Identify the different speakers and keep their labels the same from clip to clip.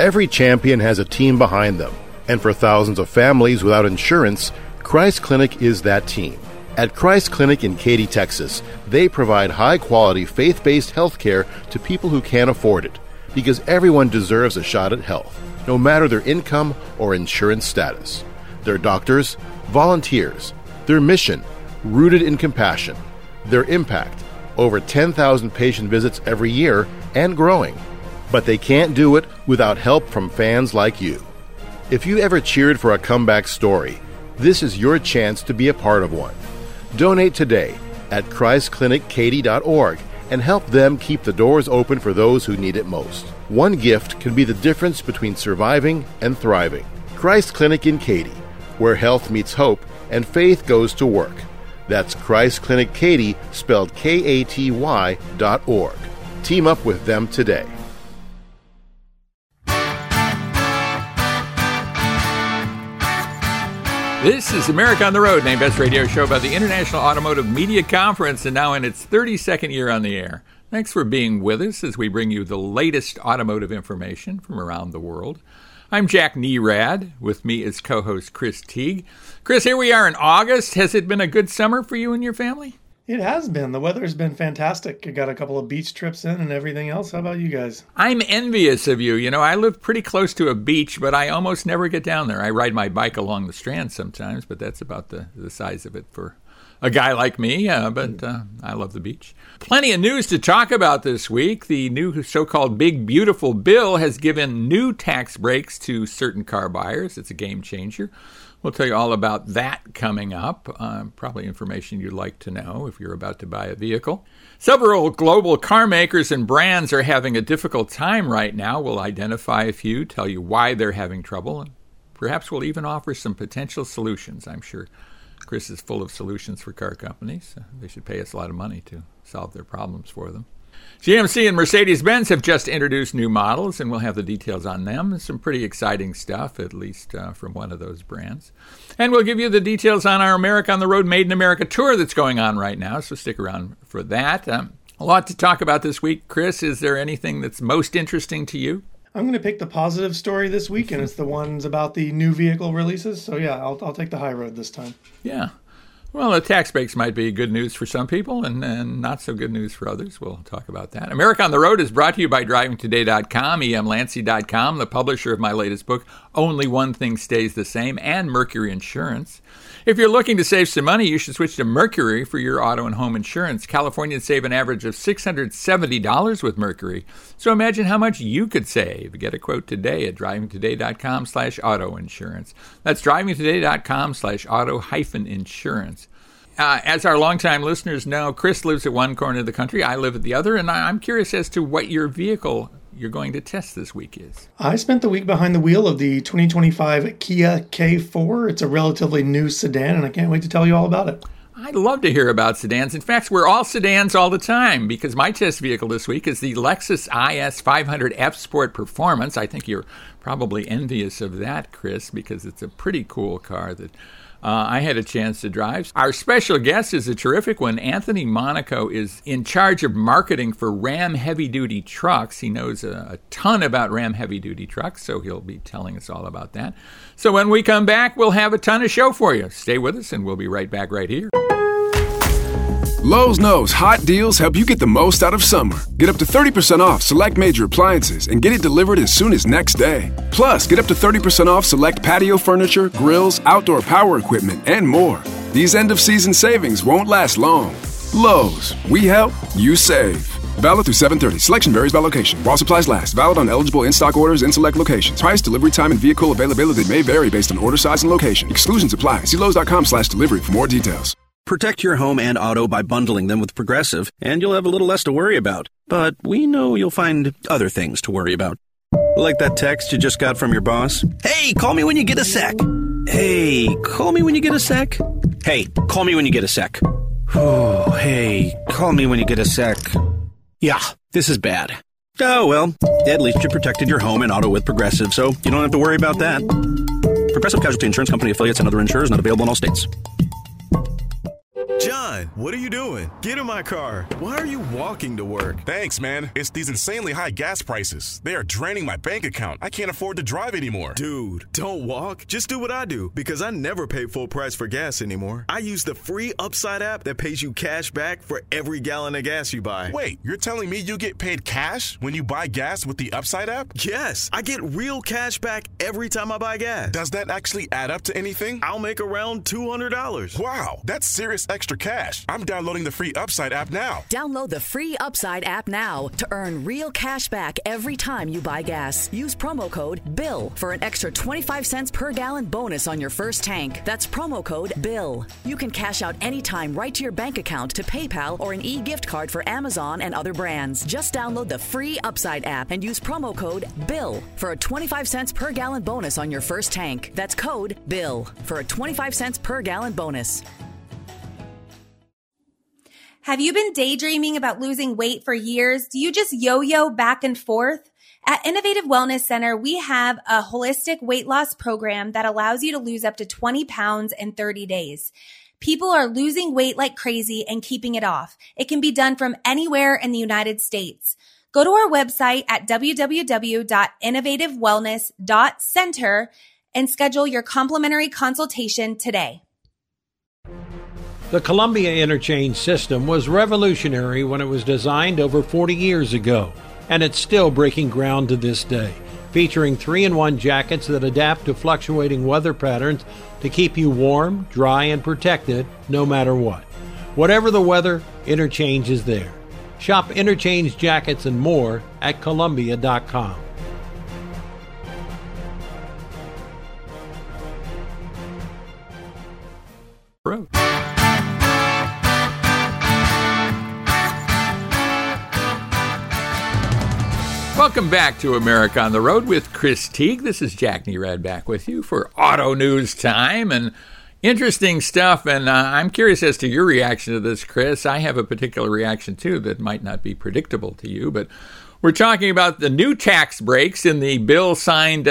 Speaker 1: Every champion has a team behind them, and for thousands of families without insurance, Christ Clinic is that team. At Christ Clinic in Katy, Texas, they provide high-quality, faith-based health care to people who can't afford it, because everyone deserves a shot at health, no matter their income or insurance status. Their doctors, volunteers, their mission, rooted in compassion, their impact, over 10,000 patient visits every year and growing. But they can't do it without help from fans like you. If you ever cheered for a comeback story, this is your chance to be a part of one. Donate today at ChristClinicKaty.org and help them keep the doors open for those who need it most. One gift can be the difference between surviving and thriving. Christ Clinic in Katy, where health meets hope and faith goes to work. That's Christ Clinic Katy, spelled Katy.org. Team up with them today.
Speaker 2: This is America on the Road, named Best Radio Show about the International Automotive Media Conference, and now in its 32nd year on the air. Thanks for being with us as we bring you the latest automotive information from around the world. I'm Jack Nerad. With me is co-host Chris Teague. Chris, here we are in August. Has it been a good summer for you and your family?
Speaker 3: It has been. The weather's been fantastic. I got a couple of beach trips in and everything else. How about you guys?
Speaker 2: I'm envious of you. You know, I live pretty close to a beach, but I almost never get down there. I ride my bike along the Strand sometimes, but that's about the size of it for a guy like me. But I love the beach. Plenty of news to talk about this week. The new so-called Big Beautiful Bill has given new tax breaks to certain car buyers. It's a game changer. We'll tell you all about that coming up. Probably information you'd like to know if you're about to buy a vehicle. Several global car makers and brands are having a difficult time right now. We'll identify a few, tell you why they're having trouble, and perhaps we'll even offer some potential solutions. I'm sure Chris is full of solutions for car companies. They should pay us a lot of money to solve their problems for them. GMC and Mercedes-Benz have just introduced new models, and we'll have the details on them. Some pretty exciting stuff, at least from one of those brands. And we'll give you the details on our America on the Road Made in America tour that's going on right now, so stick around for that. A lot to talk about this week. Chris, is there anything that's most interesting to you?
Speaker 3: I'm going to pick the positive story this week, and it's the ones about the new vehicle releases. So, yeah, I'll take the high road this time.
Speaker 2: Yeah. Well, the tax breaks might be good news for some people and not so good news for others. We'll talk about that. America on the Road is brought to you by DrivingToday.com, emlancy.com, the publisher of my latest book, Only One Thing Stays the Same, and Mercury Insurance. If you're looking to save some money, you should switch to Mercury for your auto and home insurance. Californians save an average of $670 with Mercury. So imagine how much you could save. Get a quote today at drivingtoday.com/auto insurance. That's drivingtoday.com/auto-insurance. As our longtime listeners know, Chris lives at one corner of the country. I live at the other, and I'm curious as to what your vehicle you're going to test this week is.
Speaker 3: I spent the week behind the wheel of the 2025 Kia K4. It's a relatively new sedan, and I can't wait to tell you all about it.
Speaker 2: I'd love to hear about sedans. In fact, we're all sedans all the time, because my test vehicle this week is the Lexus IS 500 F Sport Performance. I think you're probably envious of that, Chris, because it's a pretty cool car that I had a chance to drive. Our special guest is a terrific one. Anthony Monaco is in charge of marketing for Ram heavy-duty trucks. He knows a ton about Ram heavy-duty trucks, so he'll be telling us all about that. So when we come back, we'll have a ton of show for you. Stay with us, and we'll be right back right here.
Speaker 4: Lowe's knows hot deals help you get the most out of summer. Get up to 30% off select major appliances and get it delivered as soon as next day. Plus, get up to 30% off select patio furniture, grills, outdoor power equipment, and more. These end-of-season savings won't last long. Lowe's, we help, you save. Valid through 7/30. Selection varies by location. While supplies last. Valid on eligible in-stock orders in select locations. Price, delivery time, and vehicle availability may vary based on order size and location. Exclusions apply. See Lowes.com/delivery for more details.
Speaker 5: Protect your home and auto by bundling them with Progressive, and you'll have a little less to worry about. But we know you'll find other things to worry about. Like that text you just got from your boss. Hey, call me when you get a sec. Hey, call me when you get a sec. Hey, call me when you get a sec. Oh, hey, call me when you get a sec. Yeah, this is bad. Oh, well, at least you protected your home and auto with Progressive, so you don't have to worry about that. Progressive Casualty Insurance Company affiliates and other insurers not available in all states.
Speaker 6: John, what are you doing? Get in my car. Why are you walking to work?
Speaker 7: Thanks, man. It's these insanely high gas prices. They are draining my bank account. I can't afford to drive anymore.
Speaker 6: Dude, don't walk. Just do what I do, because I never pay full price for gas anymore. I use the free Upside app that pays you cash back for every gallon of gas you buy.
Speaker 7: Wait, you're telling me you get paid cash when you buy gas with the Upside app?
Speaker 6: Yes, I get real cash back every time I buy gas.
Speaker 7: Does that actually add up to anything?
Speaker 6: I'll make around $200.
Speaker 7: Wow, that's serious extra cash. I'm downloading the free Upside app now.
Speaker 8: Download the free Upside app now to earn real cash back every time you buy gas. Use promo code BILL for an extra 25 cents per gallon bonus on your first tank. That's promo code BILL. You can cash out anytime right to your bank account, to PayPal, or an e-gift card for Amazon and other brands. Just download the free Upside app and use promo code BILL for a 25 cents per gallon bonus on your first tank. That's code BILL for a 25 cents per gallon bonus.
Speaker 9: Have you been daydreaming about losing weight for years? Do you just yo-yo back and forth? At Innovative Wellness Center, we have a holistic weight loss program that allows you to lose up to 20 pounds in 30 days. People are losing weight like crazy and keeping it off. It can be done from anywhere in the United States. Go to our website at www.innovativewellness.center and schedule your complimentary consultation today.
Speaker 10: The Columbia Interchange system was revolutionary when it was designed over 40 years ago, and it's still breaking ground to this day, featuring 3-in-1 jackets that adapt to fluctuating weather patterns to keep you warm, dry, and protected no matter what. Whatever the weather, Interchange is there. Shop Interchange jackets and more at Columbia.com.
Speaker 2: Welcome back to America on the Road with Chris Teague. This is Jack Nerad back with you for Auto News Time, and interesting stuff. And I'm curious as to your reaction to this, Chris. I have a particular reaction, too, that might not be predictable to you, but we're talking about the new tax breaks in the bill signed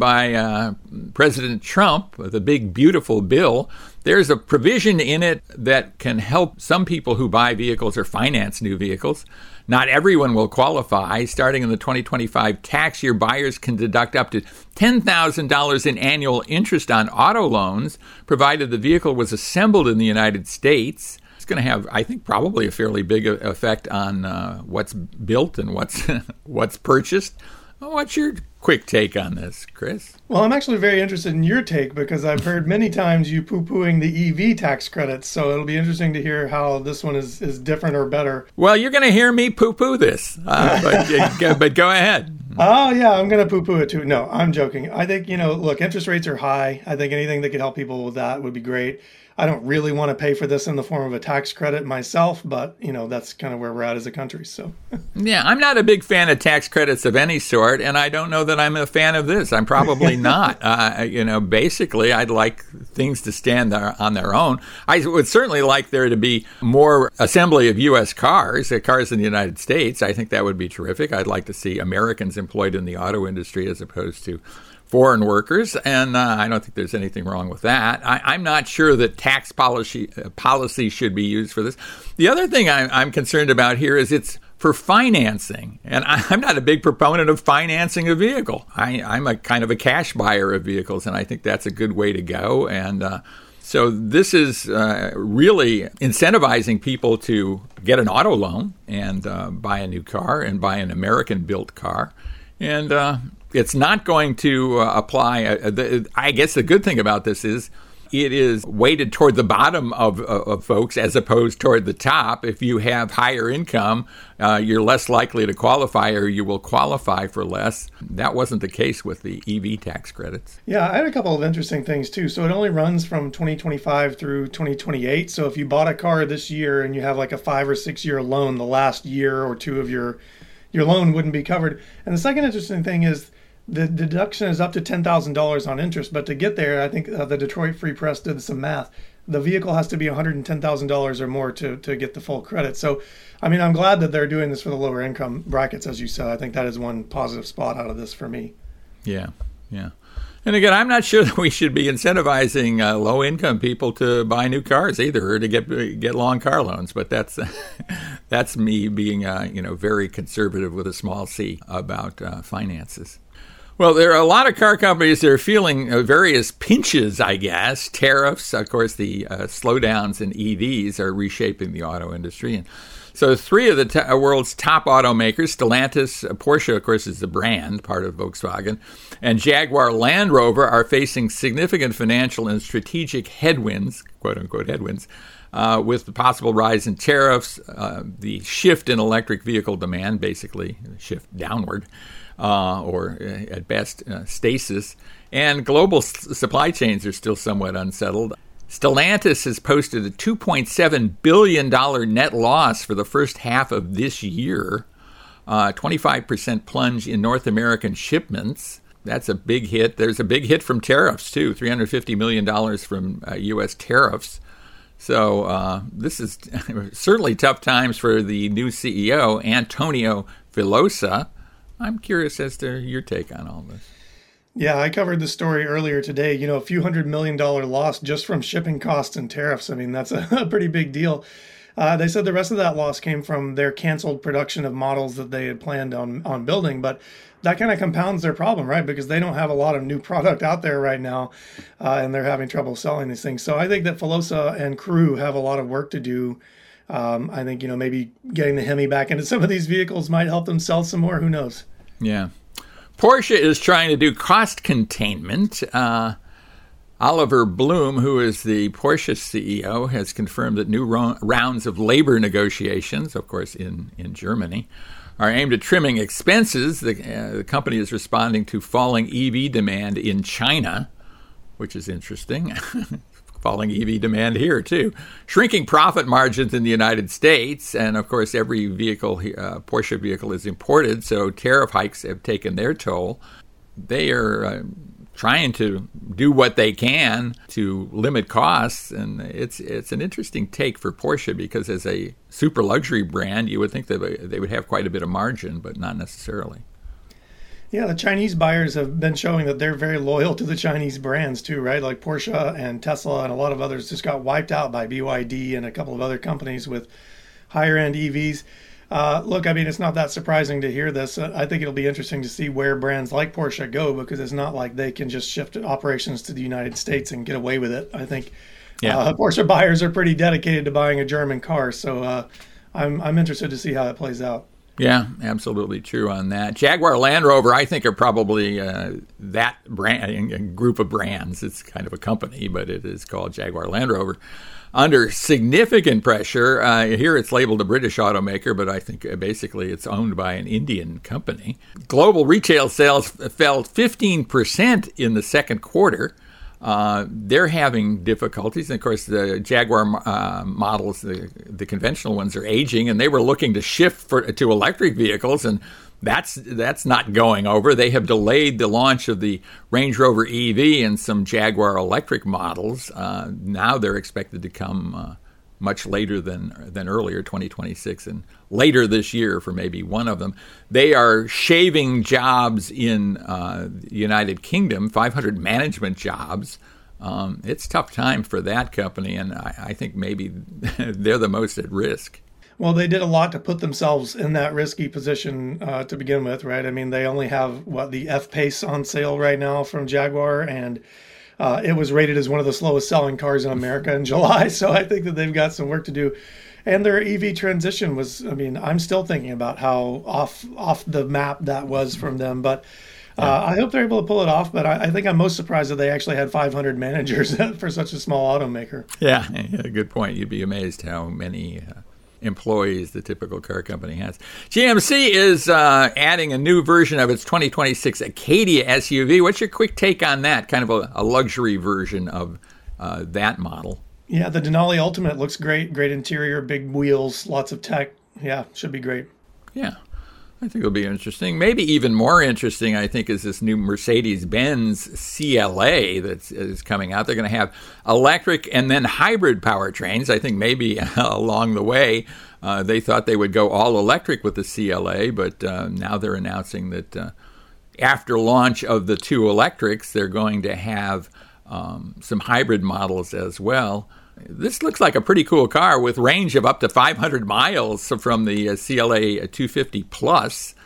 Speaker 2: by President Trump, the big, beautiful bill. There's a provision in it that can help some people who buy vehicles or finance new vehicles. Not everyone will qualify. Starting in the 2025 tax year, buyers can deduct up to $10,000 in annual interest on auto loans, provided the vehicle was assembled in the United States. It's going to have, I think, probably a fairly big effect on what's built and what's purchased. What's your quick take on this, Chris?
Speaker 3: Well, I'm actually very interested in your take because I've heard many times you poo-pooing the EV tax credits. So it'll be interesting to hear how this one is different or better.
Speaker 2: Well, you're going to hear me poo-poo this, but go ahead.
Speaker 3: Oh, yeah, I'm going to poo-poo it too. No, I'm joking. I think, look, interest rates are high. I think anything that could help people with that would be great. I don't really want to pay for this in the form of a tax credit myself, but, that's kind of where we're at as a country. So,
Speaker 2: yeah, I'm not a big fan of tax credits of any sort, and I don't know that I'm a fan of this. I'm probably not. Basically, I'd like things to stand on their own. I would certainly like there to be more assembly of U.S. cars in the United States. I think that would be terrific. I'd like to see Americans employed in the auto industry as opposed to foreign workers, and I don't think there's anything wrong with that. I'm not sure that tax policy should be used for this. The other thing I'm concerned about here is it's for financing, and I'm not a big proponent of financing a vehicle. I'm a kind of a cash buyer of vehicles, and I think that's a good way to go. And so this is really incentivizing people to get an auto loan and buy a new car and buy an American-built car, and it's not going to apply. I guess the good thing about this is it is weighted toward the bottom of folks as opposed toward the top. If you have higher income, you're less likely to qualify, or you will qualify for less. That wasn't the case with the EV tax credits.
Speaker 3: Yeah, I had a couple of interesting things too. So it only runs from 2025 through 2028. So if you bought a car this year and you have like a 5 or 6 year loan, the last year or two of your loan wouldn't be covered. And the second interesting thing is the deduction is up to $10,000 on interest, but to get there, I think the Detroit Free Press did some math. The vehicle has to be $110,000 or more to get the full credit. So, I'm glad that they're doing this for the lower income brackets, as you said. I think that is one positive spot out of this for me.
Speaker 2: Yeah. Yeah. And again, I'm not sure that we should be incentivizing low-income people to buy new cars either, or to get long car loans. But that's me being very conservative with a small c about finances. Well, there are a lot of car companies that are feeling various pinches, I guess. Tariffs, of course, the slowdowns in EVs are reshaping the auto industry. And so 3 of the world's top automakers, Stellantis, Porsche, of course, is the brand, part of Volkswagen, and Jaguar Land Rover are facing significant financial and strategic headwinds, quote-unquote headwinds, with the possible rise in tariffs, the shift in electric vehicle demand, basically shift downward, or at best stasis, and global supply chains are still somewhat unsettled. Stellantis has posted a $2.7 billion net loss for the first half of this year, 25% plunge in North American shipments. That's a big hit. There's a big hit from tariffs, too, $350 million from U.S. tariffs. So this is certainly tough times for the new CEO, Antonio Filosa. I'm curious as to your take on all this.
Speaker 3: Yeah, I covered the story earlier today. A few $100 million loss just from shipping costs and tariffs. I mean, that's a pretty big deal. They said the rest of that loss came from their canceled production of models that they had planned on building. But that kind of compounds their problem, right? Because they don't have a lot of new product out there right now, and they're having trouble selling these things. So I think that Filosa and crew have a lot of work to do. I think, maybe getting the Hemi back into some of these vehicles might help them sell some more. Who knows?
Speaker 2: Yeah. Porsche is trying to do cost containment. Oliver Blume, who is the Porsche CEO, has confirmed that new rounds of labor negotiations, of course in Germany, are aimed at trimming expenses. The company is responding to falling EV demand in China, which is interesting. Falling EV demand here, too. Shrinking profit margins in the United States. And, of course, every vehicle, Porsche vehicle, is imported, so tariff hikes have taken their toll. They are trying to do what they can to limit costs, and it's an interesting take for Porsche because as a super luxury brand, you would think that they would have quite a bit of margin, but not necessarily.
Speaker 3: Yeah, the Chinese buyers have been showing that they're very loyal to the Chinese brands too, right? Like Porsche and Tesla and a lot of others just got wiped out by BYD and a couple of other companies with higher end EVs. Look, I mean, it's not that surprising to hear this. I think it'll be interesting to see where brands like Porsche go because it's not like they can just shift operations to the United States and get away with it. I think Porsche buyers are pretty dedicated to buying a German car. So I'm interested to see how it plays out.
Speaker 2: Yeah, absolutely true on that. Jaguar Land Rover, I think, are probably that brand, group of brands. It's kind of a company, but it is called Jaguar Land Rover. Under significant pressure, here it's labeled a British automaker, but I think basically it's owned by an Indian company. Global retail sales fell 15% in the second quarter. They're having difficulties. And of course, the Jaguar models, the conventional ones, are aging, and they were looking to shift to electric vehicles, and that's not going over. They have delayed the launch of the Range Rover EV and some Jaguar electric models. Now they're expected to come much later than earlier, 2026, and later this year for maybe one of them. They are shaving jobs in the United Kingdom, 500 management jobs. It's a tough time for that company, and I think maybe they're the most at risk.
Speaker 3: Well, they did a lot to put themselves in that risky position to begin with, right? I mean, they only have, the F-Pace on sale right now from Jaguar, and it was rated as one of the slowest selling cars in America in July. So I think that they've got some work to do. And their EV transition was, I'm still thinking about how off the map that was from them. But I hope they're able to pull it off. But I think I'm most surprised that they actually had 500 managers for such a small automaker.
Speaker 2: Yeah, good point. You'd be amazed how many employees the typical car company has. GMC is adding a new version of its 2026 Acadia SUV. What's your quick take on that? Kind of a luxury version of that model.
Speaker 3: Yeah, the Denali Ultimate looks great. Great interior, big wheels, lots of tech. Yeah, should be great.
Speaker 2: Yeah, I think it'll be interesting. Maybe even more interesting, I think, is this new Mercedes-Benz CLA that is coming out. They're going to have electric and then hybrid powertrains. I think maybe along the way they thought they would go all electric with the CLA, but now they're announcing that after launch of the two electrics, they're going to have some hybrid models as well. This looks like a pretty cool car with range of up to 500 miles from the CLA 250 Plus,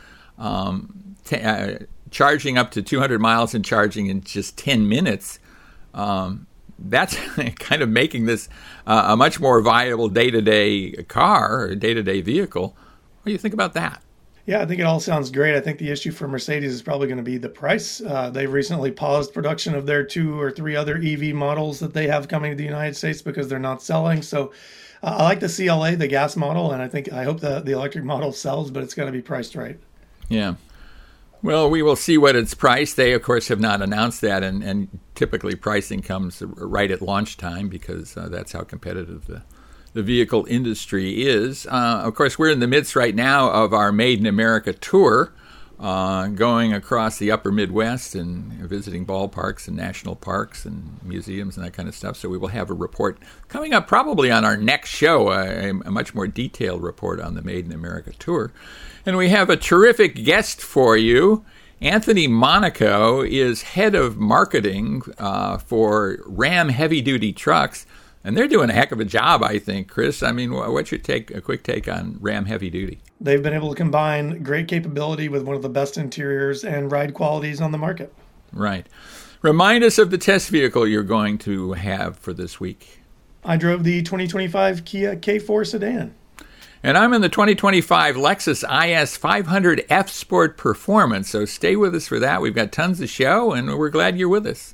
Speaker 2: charging up to 200 miles and charging in just 10 minutes. That's kind of making this a much more viable day-to-day car or day-to-day vehicle. What do you think about that?
Speaker 3: Yeah, I think it all sounds great. I think the issue for Mercedes is probably going to be the price. They've recently paused production of their 2 or 3 other EV models that they have coming to the United States because they're not selling. So I like the CLA, the gas model, and I hope the electric model sells, but it's got to be priced right.
Speaker 2: Yeah. Well, we will see what it's priced. They, of course, have not announced that, and typically pricing comes right at launch time because that's how competitive the vehicle industry is. Of course, we're in the midst right now of our Made in America tour, going across the upper Midwest and visiting ballparks and national parks and museums and that kind of stuff. So we will have a report coming up probably on our next show, a much more detailed report on the Made in America tour. And we have a terrific guest for you. Anthony Monaco is head of marketing for Ram Heavy Duty Trucks. And they're doing a heck of a job, I think, Chris. I mean, what's your quick take on Ram Heavy Duty?
Speaker 3: They've been able to combine great capability with one of the best interiors and ride qualities on the market.
Speaker 2: Right. Remind us of the test vehicle you're going to have for this week.
Speaker 3: I drove the 2025 Kia K4 sedan.
Speaker 2: And I'm in the 2025 Lexus IS 500 F Sport Performance. So stay with us for that. We've got tons of show, and we're glad you're with us.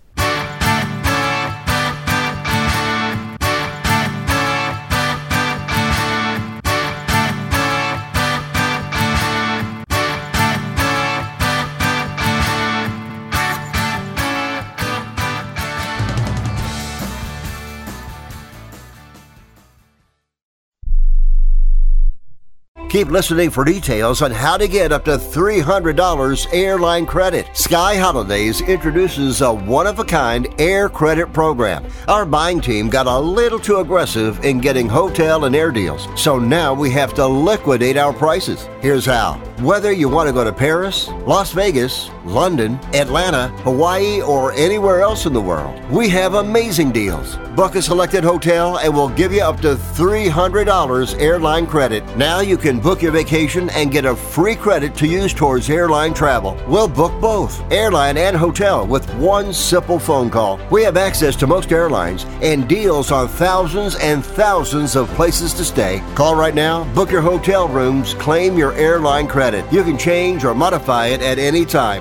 Speaker 11: Keep listening for details on how to get up to $300 airline credit. Sky Holidays introduces a one-of-a-kind air credit program. Our buying team got a little too aggressive in getting hotel and air deals, so now we have to liquidate our prices. Here's how. Whether you want to go to Paris, Las Vegas, London, Atlanta, Hawaii, or anywhere else in the world, we have amazing deals. Book a selected hotel and we'll give you up to $300 airline credit. Now you can book your vacation and get a free credit to use towards airline travel. We'll book both, airline and hotel, with one simple phone call. We have access to most airlines and deals on thousands and thousands of places to stay. Call right now, book your hotel rooms, claim your airline credit. You can change or modify it at any time.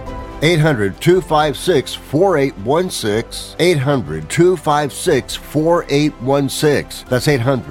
Speaker 11: 800-256-4816. 800-256-4816. That's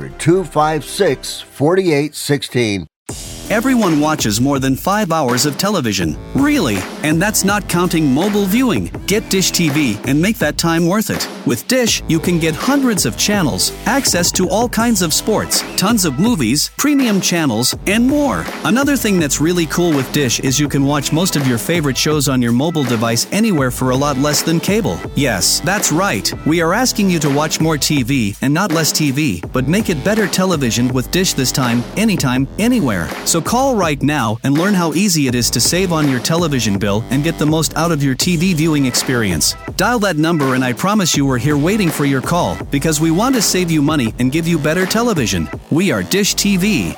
Speaker 11: 800-256-4816.
Speaker 5: Everyone watches more than 5 hours of television. Really? And that's not counting mobile viewing. Get Dish TV and make that time worth it. With Dish, you can get hundreds of channels, access to all kinds of sports, tons of movies, premium channels, and more. Another thing that's really cool with Dish is you can watch most of your favorite shows on your mobile device anywhere for a lot less than cable. Yes, that's right. We are asking you to watch more TV and not less TV, but make it better television with Dish this time, anytime, anywhere. So call right now and learn how easy it is to save on your television bill and get the most out of your TV viewing experience. Dial that number and I promise you we're here waiting for your call because we want to save you money and give you better television. We are Dish TV.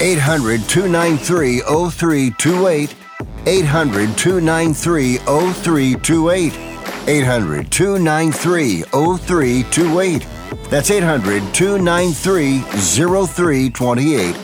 Speaker 11: 800-293-0328. 800-293-0328. 800-293-0328. That's 800-293-0328.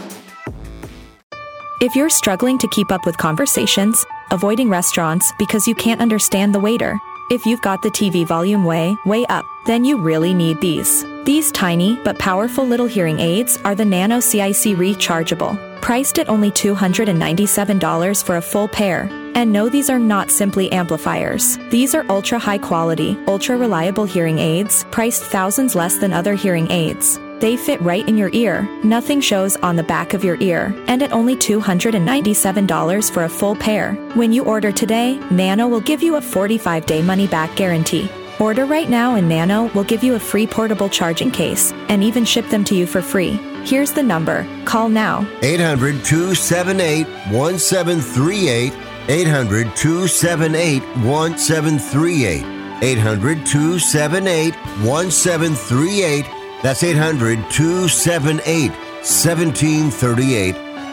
Speaker 12: If you're struggling to keep up with conversations, avoiding restaurants because you can't understand the waiter, if you've got the TV volume way up, then you really need these. These tiny but powerful little hearing aids are the Nano CIC Rechargeable, priced at only $297 for a full pair. And no, these are not simply amplifiers. These are ultra high quality, ultra reliable hearing aids, priced thousands less than other hearing aids. They fit right in your ear, nothing shows on the back of your ear, and at only $297 for a full pair. When you order today, Nano will give you a 45-day money-back guarantee. Order right now and Nano will give you a free portable charging case, and even ship them to you for free. Here's the number. Call now.
Speaker 11: 800-278-1738. 800-278-1738. 800-278-1738. That's 800-278-1738.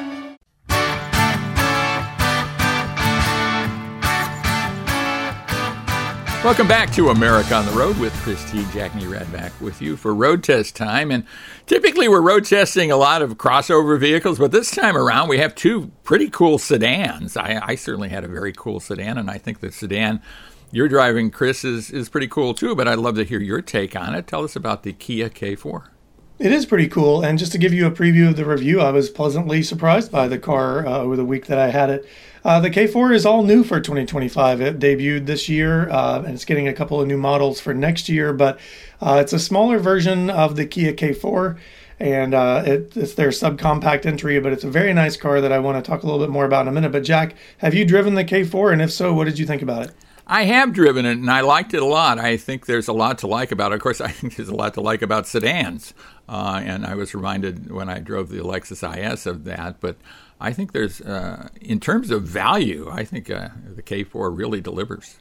Speaker 2: Welcome back to America on the Road with Chris T. Jack Nerad back with you for road test time. And typically we're road testing a lot of crossover vehicles, but this time around we have two pretty cool sedans. I certainly had a very cool sedan, and I think the sedan you're driving, Chris, is pretty cool too, but I'd love to hear your take on it. Tell us about the Kia K4.
Speaker 3: It is pretty cool, and just to give you a preview of the review, I was pleasantly surprised by the car over the week that I had it. The K4 is all new for 2025. It debuted this year, and it's getting a couple of new models for next year, but it's a smaller version of the Kia K4, and it's their subcompact entry, but it's a very nice car that I want to talk a little bit more about in a minute. But Jack, have you driven the K4, and if so, what did you think about it?
Speaker 2: I have driven it, and I liked it a lot. I think there's a lot to like about it. Of course, I think there's a lot to like about sedans, and I was reminded when I drove the Lexus IS of that. But I think there's, in terms of value, I think the K4 really delivers.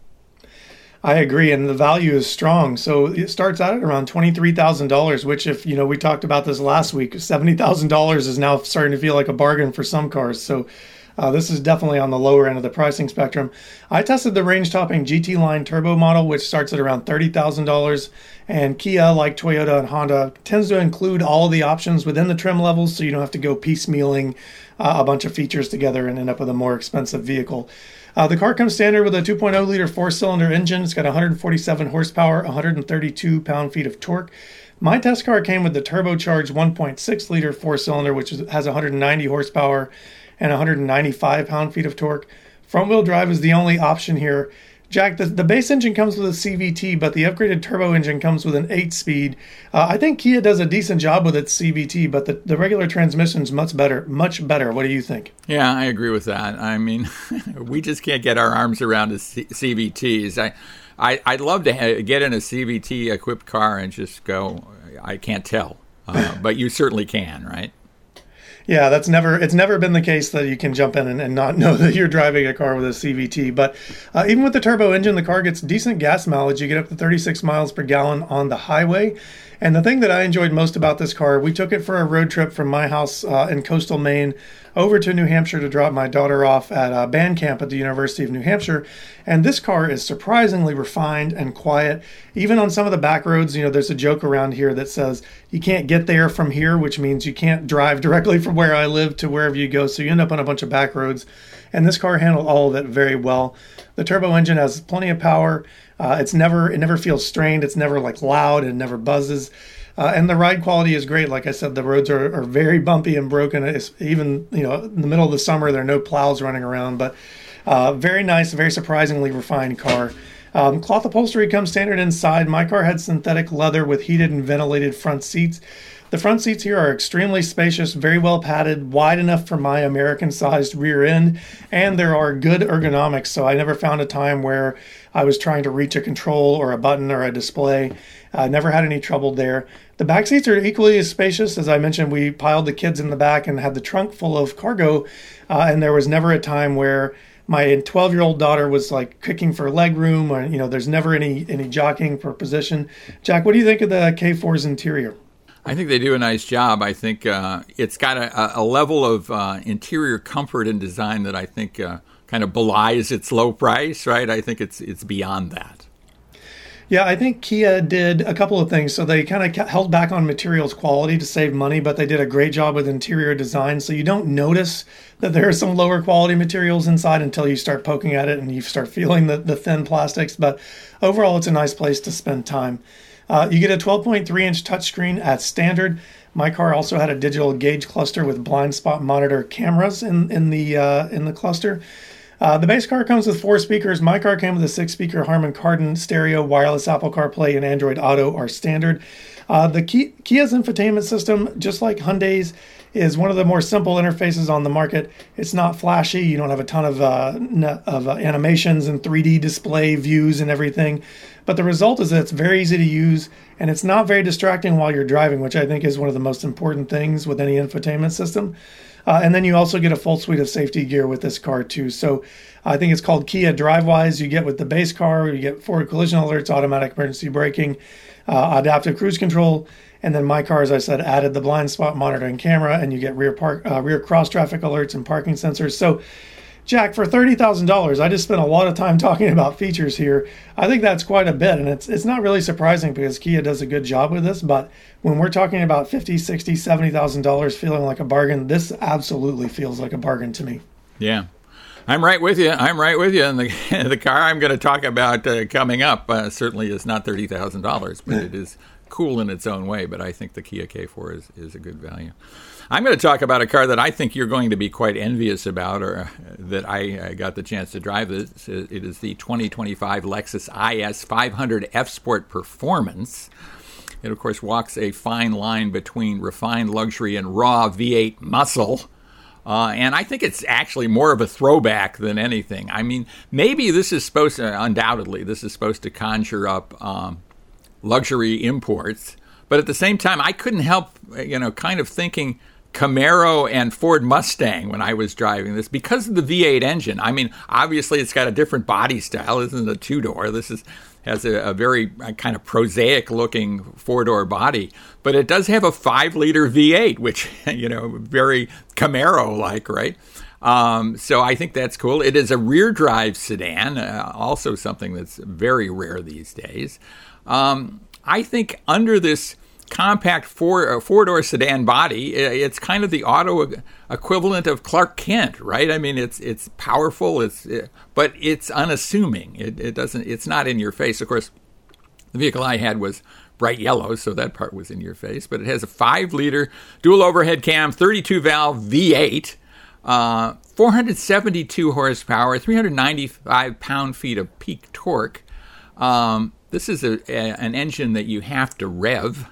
Speaker 3: I agree, and the value is strong. So it starts out at around $23,000, which, if you know, we talked about this last week, $70,000 is now starting to feel like a bargain for some cars. So this is definitely on the lower end of the pricing spectrum. I tested the range-topping GT Line Turbo model, which starts at around $30,000. And Kia, like Toyota and Honda, tends to include all of the options within the trim levels, so you don't have to go piecemealing a bunch of features together and end up with a more expensive vehicle. The car comes standard with a 2.0-liter four-cylinder engine. It's got 147 horsepower, 132 pound-feet of torque. My test car came with the turbocharged 1.6-liter four-cylinder, which has 190 horsepower and 195 pound-feet of torque. Front-wheel drive is the only option here. Jack, the base engine comes with a CVT, but the upgraded turbo engine comes with an 8-speed. I think Kia does a decent job with its CVT, but the regular transmission's much better. What do you think?
Speaker 2: Yeah, I agree with that. I mean, we just can't get our arms around the CVTs. I'd love to get in a CVT-equipped car and just go, I can't tell. But you certainly can, right?
Speaker 3: Yeah, it's never been the case that you can jump in and not know that you're driving a car with a CVT. But even with the turbo engine, the car gets decent gas mileage. You get up to 36 miles per gallon on the highway. And the thing that I enjoyed most about this car, we took it for a road trip from my house in coastal Maine over to New Hampshire to drop my daughter off at band camp at the University of New Hampshire. And this car is surprisingly refined and quiet. Even on some of the back roads, you know, there's a joke around here that says you can't get there from here, which means you can't drive directly from where I live to wherever you go. So you end up on a bunch of back roads. And this car handled all of it very well. The turbo engine has plenty of power. It never feels strained. It's never like loud. It never buzzes. And the ride quality is great. Like I said, the roads are very bumpy and broken. It's even, you know, in the middle of the summer, there are no plows running around. But very nice, very surprisingly refined car. Cloth upholstery comes standard inside. My car had synthetic leather with heated and ventilated front seats. The front seats here are extremely spacious, very well padded, wide enough for my American-sized rear end, and there are good ergonomics, so I never found a time where I was trying to reach a control or a button or a display. Never had any trouble there. The back seats are equally as spacious. As I mentioned, we piled the kids in the back and had the trunk full of cargo, and there was never a time where my 12-year-old daughter was like kicking for leg room, or, you know, there's never any jockeying for position. Jack, what do you think of the K4's interior?
Speaker 2: I think they do a nice job. I think it's got a level of interior comfort and design that I think kind of belies its low price, right? I think it's beyond that.
Speaker 3: Yeah, I think Kia did a couple of things. So they kind of held back on materials quality to save money, but they did a great job with interior design. So you don't notice that there are some lower quality materials inside until you start poking at it and you start feeling the thin plastics. But overall, it's a nice place to spend time. You get a 12.3-inch touchscreen at standard. My car also had a digital gauge cluster with blind spot monitor cameras in the cluster. The base car comes with 4 speakers. My car came with a 6-speaker Harman Kardon stereo, wireless Apple CarPlay, and Android Auto are standard. The Kia's infotainment system, just like Hyundai's, is one of the more simple interfaces on the market. It's not flashy. You don't have a ton of animations and 3D display views and everything. But the result is that it's very easy to use, and it's not very distracting while you're driving, which I think is one of the most important things with any infotainment system. And then you also get a full suite of safety gear with this car too. So I think it's called Kia DriveWise. You get with the base car, you get forward collision alerts, automatic emergency braking, adaptive cruise control. And then my car, as I said, added the blind spot monitoring camera, and you get rear cross traffic alerts and parking sensors. So Jack, for $30,000, I just spent a lot of time talking about features here. I think that's quite a bit, and it's not really surprising because Kia does a good job with this, but when we're talking about $50,000, $60,000, $70,000 feeling like a bargain, this absolutely feels like a bargain to me.
Speaker 2: Yeah. I'm right with you. And the car I'm going to talk about coming up certainly is not $30,000, but it is cool in its own way. But I think the Kia K4 is a good value. I'm going to talk about a car that I think you're going to be quite envious about, or that I got the chance to drive. It is the 2025 Lexus IS 500 F Sport Performance. It, of course, walks a fine line between refined luxury and raw V8 muscle. And I think it's actually more of a throwback than anything. I mean, maybe this is supposed to, undoubtedly, this is supposed to conjure up luxury imports. But at the same time, I couldn't help, kind of thinking Camaro and Ford Mustang when I was driving this because of the V8 engine. I mean, obviously, it's got a different body style. This isn't a two-door. This has a very kind of prosaic-looking four-door body. But it does have a 5-liter V8, which, very Camaro-like, right? So I think that's cool. It is a rear-drive sedan, also something that's very rare these days. I think under this compact four-door sedan body, it's kind of the auto equivalent of Clark Kent, right? I mean, it's powerful, but it's unassuming. It's not in your face. Of course, the vehicle I had was bright yellow, so that part was in your face. But it has a 5-liter dual overhead cam, 32-valve V8, 472 horsepower, 395 pound-feet of peak torque. This is an engine that you have to rev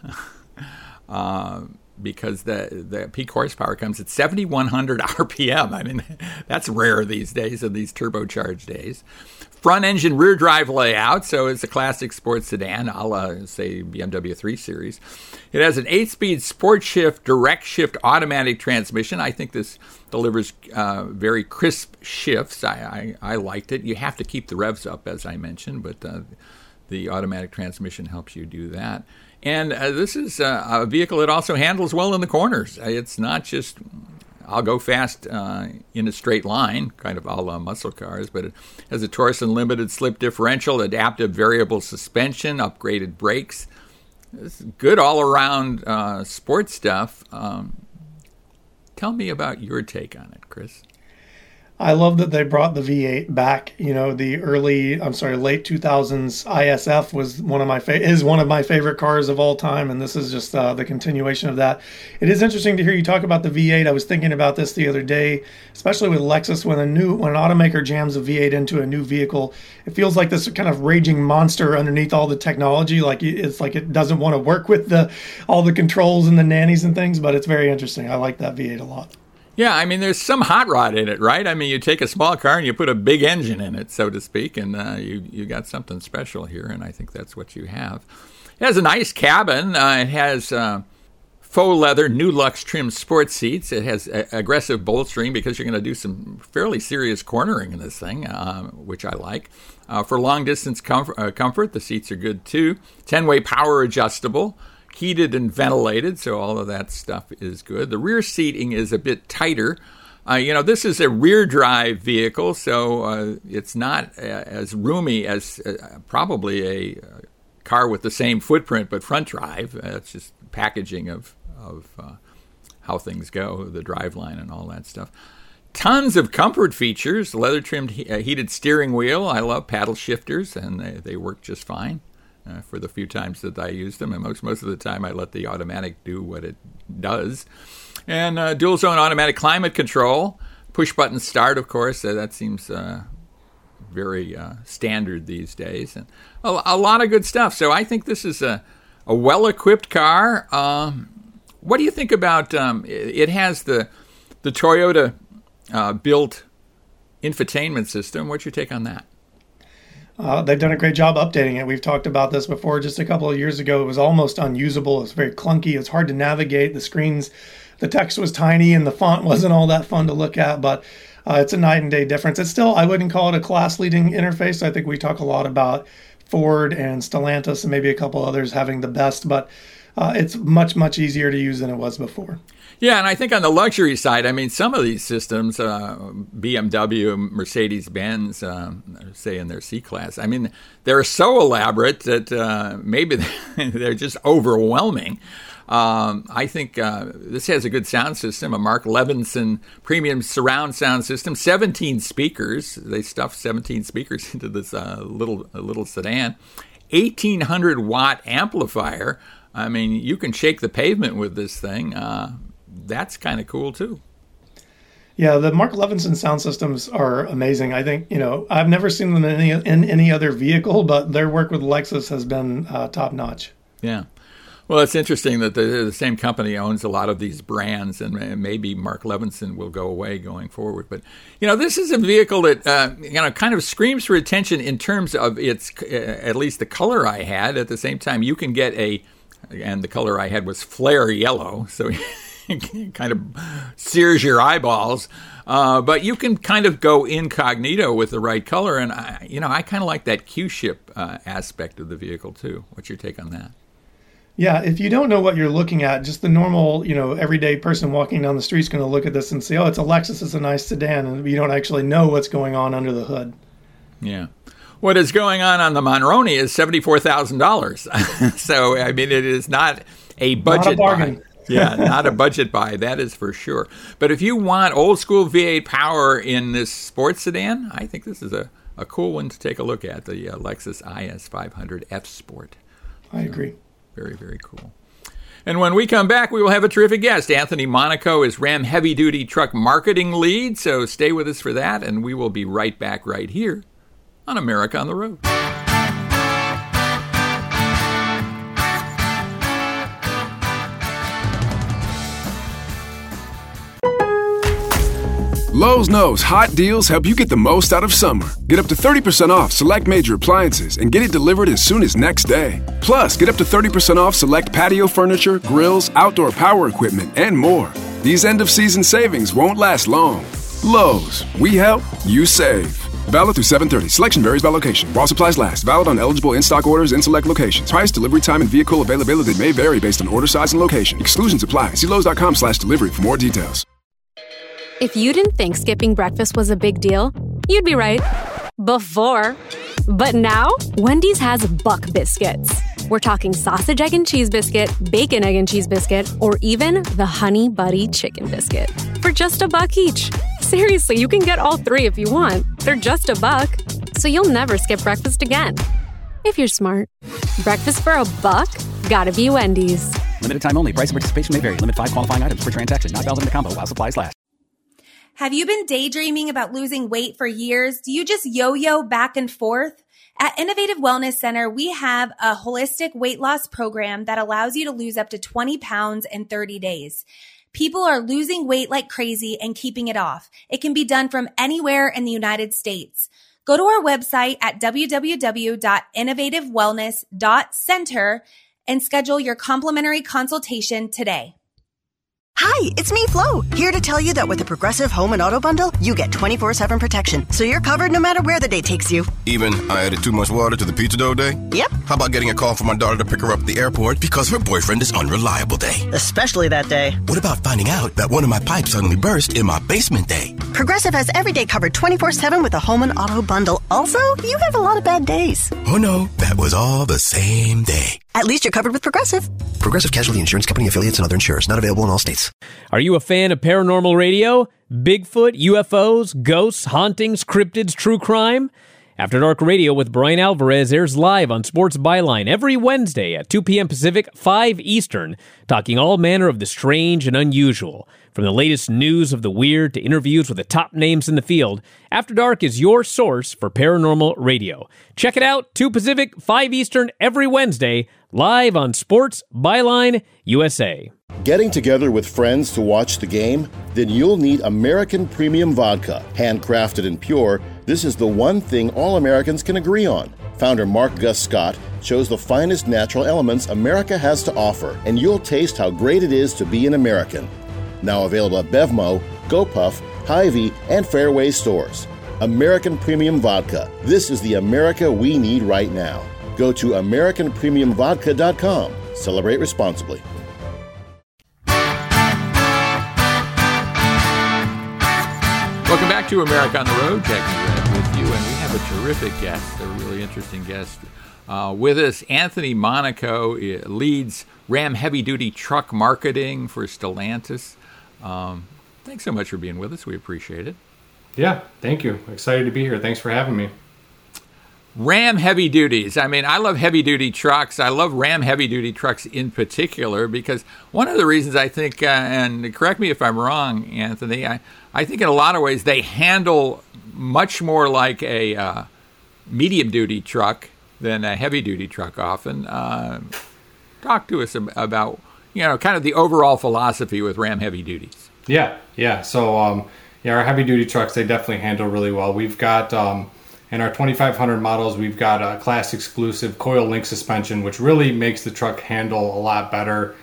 Speaker 2: because the peak horsepower comes at 7,100 RPM. I mean, that's rare these days in these turbocharged days. Front engine rear drive layout, so it's a classic sports sedan, a la, say, BMW 3 Series. It has an 8-speed sport shift, direct shift automatic transmission. I think this delivers very crisp shifts. I liked it. You have to keep the revs up, as I mentioned, but the automatic transmission helps you do that. And this is a vehicle that also handles well in the corners. It's not just, I'll go fast in a straight line, kind of a la muscle cars, but it has a Torsen limited slip differential, adaptive variable suspension, upgraded brakes. It's good all-around sports stuff. Tell me about your take on it, Chris.
Speaker 3: I love that they brought the V8 back. The late 2000s ISF was one of my favorite cars of all time, and this is just the continuation of that. It is interesting to hear you talk about the V8. I was thinking about this the other day, especially with Lexus. When an automaker jams a V8 into a new vehicle, it feels like this kind of raging monster underneath all the technology. It's like it doesn't want to work with all the controls and the nannies and things. But it's very interesting. I like that V8 a lot.
Speaker 2: Yeah, I mean, there's some hot rod in it, right? I mean, you take a small car and you put a big engine in it, so to speak, and you got something special here, and I think that's what you have. It has a nice cabin. It has faux leather, new luxe trim sports seats. It has aggressive bolstering because you're going to do some fairly serious cornering in this thing, which I like. For long-distance comfort, the seats are good, too. 10-way power adjustable. Heated and ventilated, so all of that stuff is good. The rear seating is a bit tighter. This is a rear drive vehicle, so it's not as roomy as probably a car with the same footprint but front drive. That's just packaging of how things go, the drive line and all that stuff. Tons of comfort features, leather-trimmed heated steering wheel. I love paddle shifters, and they work just fine. For the few times that I use them, and most of the time I let the automatic do what it does. And dual zone automatic climate control, push button start, of course, that seems very standard these days, and a lot of good stuff. So I think this is a well-equipped car. What do you think about it has the Toyota built infotainment system? What's your take on that?
Speaker 3: They've done a great job updating it. We've talked about this before. Just a couple of years ago, it was almost unusable. It's very clunky. It's hard to navigate. The screens the text was tiny and the font wasn't all that fun to look at, but it's a night and day difference. It's still, I wouldn't call it a class-leading interface. I think we talk a lot about Ford and Stellantis and maybe a couple others having the best, but it's much, much easier to use than it was before.
Speaker 2: Yeah, and I think on the luxury side, I mean, some of these systems, BMW, Mercedes-Benz, say in their C-Class, I mean, they're so elaborate that maybe they're just overwhelming. I think this has a good sound system, a Mark Levinson premium surround sound system, 17 speakers. They stuffed 17 speakers into this little sedan, 1,800 watt amplifier. I mean, you can shake the pavement with this thing. That's kind of cool too.
Speaker 3: Yeah, the Mark Levinson sound systems are amazing. I think, I've never seen them in any other vehicle, but their work with Lexus has been top notch.
Speaker 2: Yeah. Well, it's interesting that the same company owns a lot of these brands, and maybe Mark Levinson will go away going forward. But, this is a vehicle that, kind of screams for attention in terms of its, at least the color I had. At the same time, you can get and the color I had was flare yellow, so it kind of sears your eyeballs. But you can kind of go incognito with the right color, and, I kind of like that Q-ship aspect of the vehicle, too. What's your take on that?
Speaker 3: Yeah, if you don't know what you're looking at, just the normal, everyday person walking down the street is going to look at this and say, oh, it's a Lexus, it's a nice sedan, and you don't actually know what's going on under the hood.
Speaker 2: Yeah. What is going on the Monroney is $74,000. So, I mean, it is not a budget buy. Yeah, not a budget buy, that is for sure. But if you want old school V8 power in this sports sedan, I think this is a cool one to take a look at, the Lexus IS500 F Sport.
Speaker 3: I agree.
Speaker 2: Very, very cool. And when we come back, we will have a terrific guest. Anthony Monaco is Ram Heavy Duty Truck Marketing Lead, so stay with us for that, and we will be right back right here on America on the Road.
Speaker 4: Lowe's knows hot deals help you get the most out of summer. Get up to 30% off select major appliances and get it delivered as soon as next day. Plus, get up to 30% off select patio furniture, grills, outdoor power equipment, and more. These end-of-season savings won't last long. Lowe's, we help, you save. Valid through 7/30. Selection varies by location. While supplies last. Valid on eligible in-stock orders in select locations. Price, delivery time, and vehicle availability may vary based on order size and location. Exclusions apply. See Lowe's.com/delivery for more details.
Speaker 13: If you didn't think skipping breakfast was a big deal, you'd be right. Before. But now, Wendy's has Buck Biscuits. We're talking sausage, egg, and cheese biscuit, bacon, egg, and cheese biscuit, or even the Honey Buddy chicken biscuit. For just $1 each. Seriously, you can get all three if you want. They're just $1, so you'll never skip breakfast again. If you're smart. Breakfast for $1? Gotta be Wendy's.
Speaker 14: Limited time only. Price and participation may vary. Limit 5 qualifying items per transaction. Not valid in a combo while supplies last.
Speaker 9: Have you been daydreaming about losing weight for years? Do you just yo-yo back and forth? At Innovative Wellness Center, we have a holistic weight loss program that allows you to lose up to 20 pounds in 30 days. People are losing weight like crazy and keeping it off. It can be done from anywhere in the United States. Go to our website at www.innovativewellness.center and schedule your complimentary consultation today.
Speaker 15: Hi, it's me, Flo, here to tell you that with the Progressive Home and Auto Bundle, you get 24/7 protection, so you're covered no matter where the day takes you.
Speaker 16: Even I added too much water to the pizza dough day?
Speaker 15: Yep.
Speaker 16: How about getting a call from my daughter to pick her up at the airport because her boyfriend is unreliable day?
Speaker 15: Especially that day.
Speaker 16: What about finding out that one of my pipes suddenly burst in my basement day?
Speaker 15: Progressive has every day covered 24/7 with a Home and Auto Bundle. Also, you have a lot of bad days.
Speaker 16: Oh no, that was all the same day.
Speaker 15: At least you're covered with Progressive.
Speaker 17: Progressive Casualty Insurance Company affiliates and other insurers. Not available in all states.
Speaker 18: Are you a fan of paranormal radio? Bigfoot, UFOs, ghosts, hauntings, cryptids, true crime? After Dark Radio with Brian Alvarez airs live on Sports Byline every Wednesday at 2 p.m. Pacific, 5 Eastern, talking all manner of the strange and unusual. From the latest news of the weird to interviews with the top names in the field, After Dark is your source for paranormal radio. Check it out, 2 Pacific, 5 Eastern, every Wednesday, live on Sports Byline USA.
Speaker 1: Getting together with friends to watch the game? Then you'll need American Premium Vodka. Handcrafted and pure, this is the one thing all Americans can agree on. Founder Mark Gus Scott chose the finest natural elements America has to offer, and you'll taste how great it is to be an American. Now available at Bevmo, GoPuff, Hy-Vee, and Fairway stores. American Premium Vodka. This is the America we need right now. Go to AmericanPremiumVodka.com. Celebrate responsibly.
Speaker 2: Welcome back to America on the Road. Jack McGrath with you, and we have a terrific guest, a really interesting guest with us. Anthony Monaco leads Ram heavy-duty truck marketing for Stellantis. Thanks so much for being with us. We appreciate it.
Speaker 19: Yeah, thank you. Excited to be here. Thanks for having me.
Speaker 2: Ram heavy duties. I mean, I love heavy duty trucks. I love Ram heavy duty trucks in particular because one of the reasons I think, and correct me if I'm wrong, Anthony, I think in a lot of ways they handle much more like a medium duty truck than a heavy duty truck often. Talk to us about, kind of the overall philosophy with Ram heavy duties.
Speaker 19: Yeah. So, our heavy duty trucks, they definitely handle really well. We've got, in our 2500 models, we've got a class exclusive coil link suspension, which really makes the truck handle a lot better,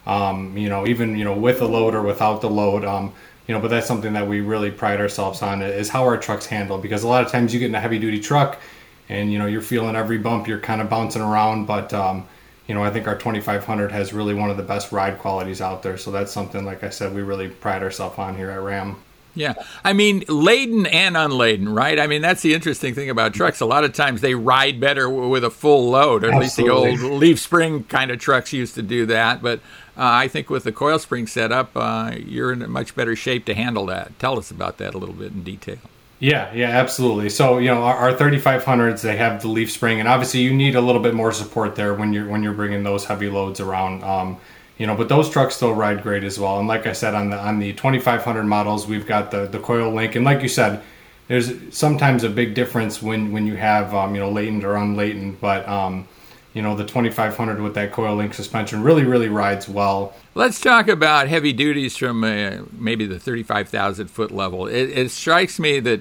Speaker 19: even with the load or without the load. But that's something that we really pride ourselves on is how our trucks handle, because a lot of times you get in a heavy duty truck and, you're feeling every bump, you're kind of bouncing around. But, I think our 2500 has really one of the best ride qualities out there. So that's something, like I said, we really pride ourselves on here at Ram.
Speaker 2: Yeah. I mean, laden and unladen, right? I mean, that's the interesting thing about trucks. A lot of times they ride better with a full load, or at least the old leaf spring kind of trucks used to do that. But I think with the coil spring setup, you're in a much better shape to handle that. Tell us about that a little bit in detail.
Speaker 19: Yeah, absolutely. So, our 3500s, they have the leaf spring, and obviously you need a little bit more support there when you're bringing those heavy loads around. But those trucks still ride great as well. And like I said, on the 2500 models, we've got the coil link. And like you said, there's sometimes a big difference when you have, latent or unlatent. But, the 2500 with that coil link suspension really, really rides well.
Speaker 2: Let's talk about heavy duties from maybe the 35,000 foot level. It strikes me that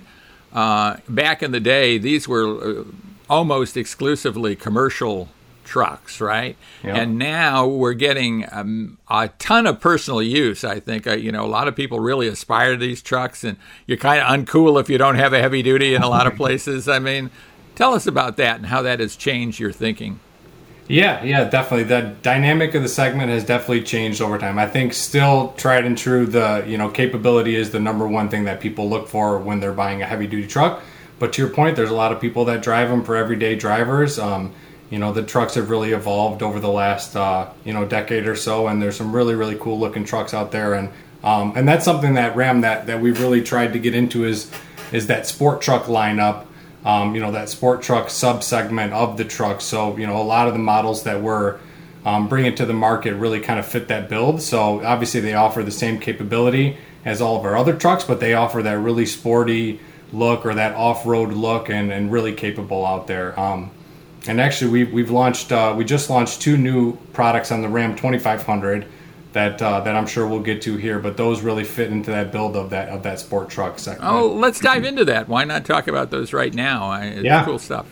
Speaker 2: back in the day, these were almost exclusively commercial trucks, right? Yep. And now we're getting a ton of personal use. I think, a lot of people really aspire to these trucks, and you're kind of uncool if you don't have a heavy duty in a lot of places. I mean, tell us about that and how that has changed your thinking.
Speaker 19: Yeah, definitely. The dynamic of the segment has definitely changed over time. I think still tried and true, the capability is the number one thing that people look for when they're buying a heavy duty truck. But to your point, there's a lot of people that drive them for everyday drivers. The trucks have really evolved over the last, decade or so, and there's some really, really cool looking trucks out there. And that's something that Ram that we've really tried to get into is that sport truck lineup, that sport truck sub-segment of the truck. So, a lot of the models that we're bringing to the market really kind of fit that build. So obviously they offer the same capability as all of our other trucks, but they offer that really sporty look or that off-road look and really capable out there. And actually, we just launched two new products on the Ram 2500 that I'm sure we'll get to here, but those really fit into that build of that sport truck segment.
Speaker 2: Oh, let's dive into that. Why not talk about those right now? It's cool stuff.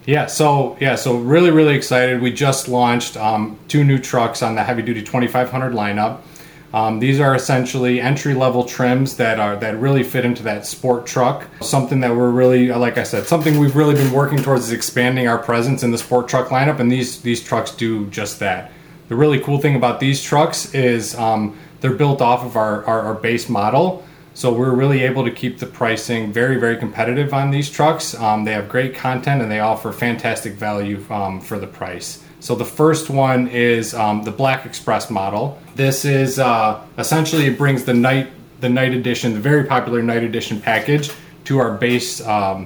Speaker 19: So really, really excited. We just launched two new trucks on the heavy duty 2500 lineup. These are essentially entry-level trims that really fit into that sport truck. Something that we're really, like I said, something we've really been working towards is expanding our presence in the sport truck lineup, and these trucks do just that. The really cool thing about these trucks is they're built off of our base model, so we're really able to keep the pricing very, very competitive on these trucks. They have great content, and they offer fantastic value for the price. So the first one is the Black Express model. This is essentially, it brings the night edition, the very popular night edition package to our base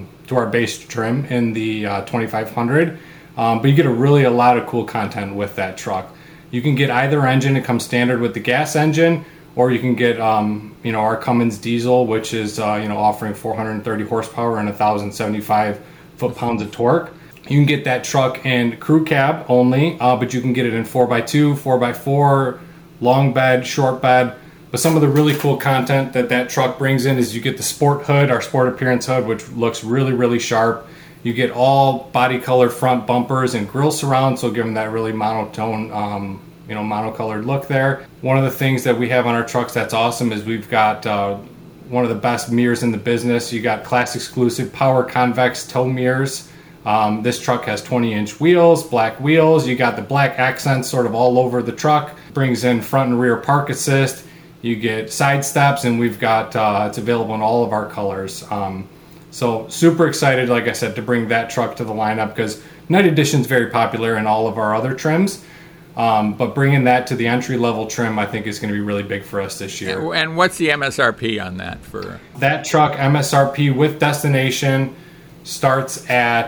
Speaker 19: trim in the 2500. But you get a lot of cool content with that truck. You can get either engine. It comes standard with the gas engine, or you can get our Cummins diesel, which is offering 430 horsepower and 1,075 foot-pounds of torque. You can get that truck in crew cab only, but you can get it in 4x2, 4x4, long bed, short bed. But some of the really cool content that truck brings in is you get the sport hood, our sport appearance hood, which looks really, really sharp. You get all body color front bumpers and grille surround, so give them that really monotone monocolored look there. One of the things that we have on our trucks that's awesome is we've got one of the best mirrors in the business. You got class exclusive power convex tow mirrors. This truck has 20-inch wheels, black wheels. You got the black accents sort of all over the truck. Brings in front and rear park assist. You get side steps, and we've got it's available in all of our colors. So super excited, like I said, to bring that truck to the lineup because Night Edition is very popular in all of our other trims. But bringing that to the entry-level trim, I think, is going to be really big for us this year.
Speaker 2: And what's the MSRP on that? For
Speaker 19: that truck, MSRP with destination starts at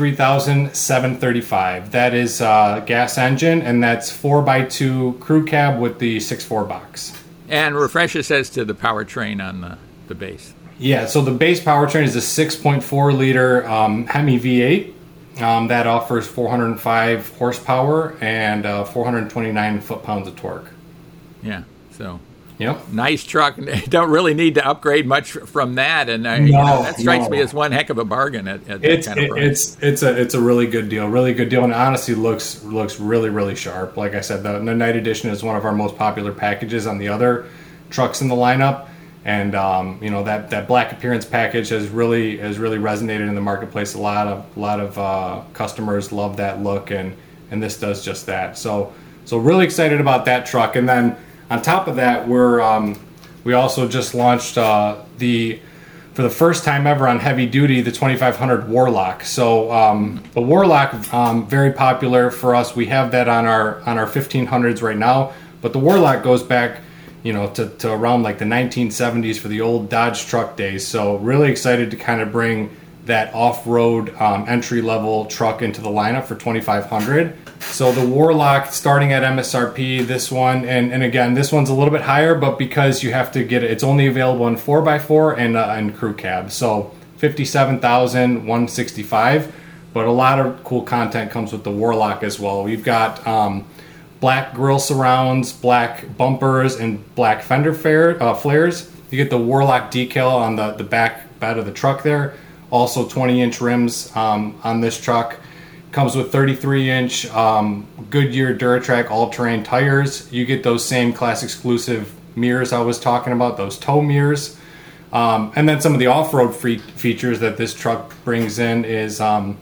Speaker 19: $53,735. That is gas engine, and that's 4x2 crew cab with the 6.4 box.
Speaker 2: And refresh us as to the powertrain on the base.
Speaker 19: Yeah, so the base powertrain is a 6.4-liter Hemi V8. That offers 405 horsepower and 429 foot-pounds of torque.
Speaker 2: Yeah, so
Speaker 19: yep,
Speaker 2: nice truck. Don't really need to upgrade much from that, and that strikes me as one heck of a bargain at that kind of price.
Speaker 19: It's a really good deal, and honestly looks really, really sharp. Like I said, the Night Edition is one of our most popular packages on the other trucks in the lineup. And that black appearance package has really resonated in the marketplace. A lot of customers love that look, and this does just that. So really excited about that truck. And then on top of that, we also just launched for the first time ever on heavy duty, the 2500 Warlock. So the Warlock very popular for us. We have that on our 1500s right now, but the Warlock goes back to around like the 1970s for the old Dodge truck days. So really excited to kind of bring that off-road entry-level truck into the lineup for 2500. So the Warlock starting at MSRP, this one, and again, this one's a little bit higher, but because you have to get it, it's only available in 4x4 and crew cab. So $57,165, but a lot of cool content comes with the Warlock as well. We've got black grille surrounds, black bumpers, and black fender flares. You get the Warlock decal on the back bed of the truck there. Also 20-inch rims on this truck. Comes with 33-inch Goodyear Duratrac all-terrain tires. You get those same class exclusive mirrors I was talking about, those tow mirrors. And then some of the off-road features that this truck brings in is